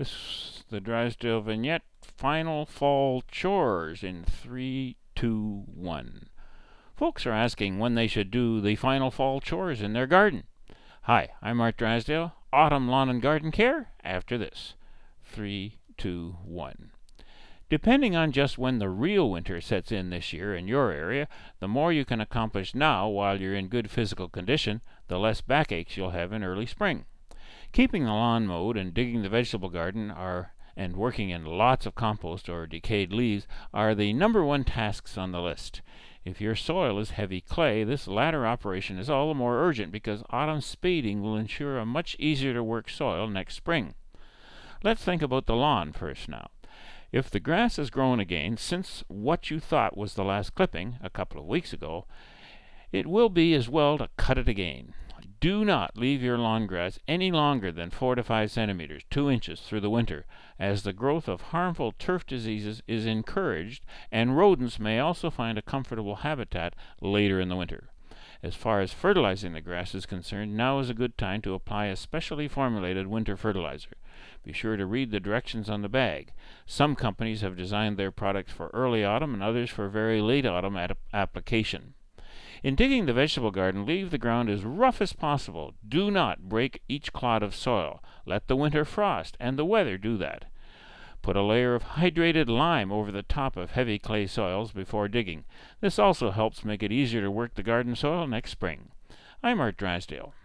This is the Drysdale Vignette Final Fall Chores in 3, 2, 1. Folks are asking when they should do the final fall chores in their garden. Hi, I'm Art Drysdale. Autumn Lawn and Garden Care after this. 3, 2, 1. Depending on just when the real winter sets in this year in your area, the more you can accomplish now while you're in good physical condition, the less backaches you'll have in early spring. Keeping the lawn mowed and digging the vegetable garden and working in lots of compost or decayed leaves are the number one tasks on the list. If your soil is heavy clay, this latter operation is all the more urgent because autumn spading will ensure a much easier to work soil next spring. Let's think about the lawn first now. If the grass has grown again since what you thought was the last clipping a couple of weeks ago, it will be as well to cut it again. Do not leave your lawn grass any longer than 4 to 5 centimeters, 2 inches, through the winter, as the growth of harmful turf diseases is encouraged, and rodents may also find a comfortable habitat later in the winter. As far as fertilizing the grass is concerned, now is a good time to apply a specially formulated winter fertilizer. Be sure to read the directions on the bag. Some companies have designed their products for early autumn and others for very late autumn application. In digging the vegetable garden, leave the ground as rough as possible. Do not break each clod of soil. Let the winter frost and the weather do that. Put a layer of hydrated lime over the top of heavy clay soils before digging. This also helps make it easier to work the garden soil next spring. I'm Art Drysdale.